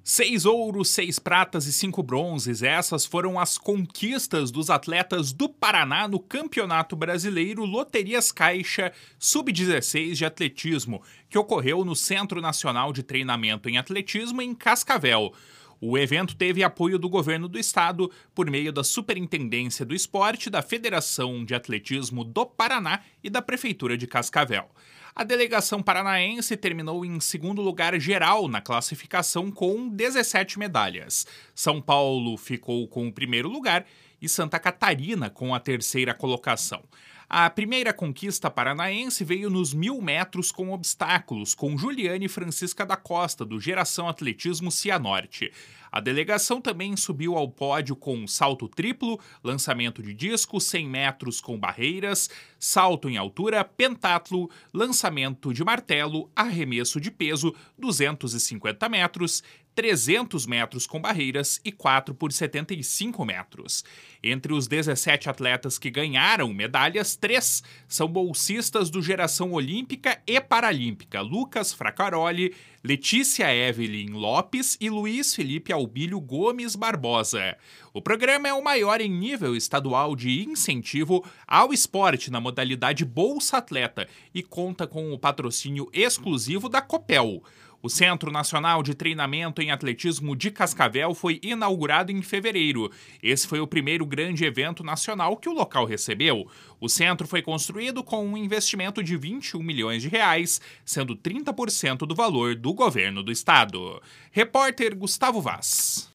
6 ouros, 6 pratas e 5 bronzes. Essas foram as conquistas dos atletas do Paraná no Campeonato Brasileiro Loterias Caixa Sub-16 de atletismo, que ocorreu no Centro Nacional de Treinamento em Atletismo em Cascavel. O evento teve apoio do governo do estado por meio da Superintendência do Esporte, da Federação de Atletismo do Paraná e da Prefeitura de Cascavel. A delegação paranaense terminou em segundo lugar geral na classificação com 17 medalhas. São Paulo ficou com o primeiro lugar e Santa Catarina com a terceira colocação. A primeira conquista paranaense veio nos 1.000 metros com obstáculos, com Juliane Francisca da Costa, do Geração Atletismo Cianorte. A delegação também subiu ao pódio com salto triplo, lançamento de disco, 100 metros com barreiras, salto em altura, pentatlo, lançamento de martelo, arremesso de peso, 250 metros, 300 metros com barreiras e 4 por 75 metros. Entre os 17 atletas que ganharam medalhas, 3 são bolsistas do Geração Olímpica e Paralímpica: Lucas Fracaroli, Letícia Evelyn Lopes e Luiz Felipe Albílio Gomes Barbosa. O programa é o maior em nível estadual de incentivo ao esporte na modalidade Bolsa Atleta e conta com o patrocínio exclusivo da Copel. O Centro Nacional de Treinamento em Atletismo de Cascavel foi inaugurado em fevereiro. Esse foi o primeiro grande evento nacional que o local recebeu. O centro foi construído com um investimento de 21 milhões de reais, sendo 30% do valor do governo do estado. Repórter Gustavo Vaz.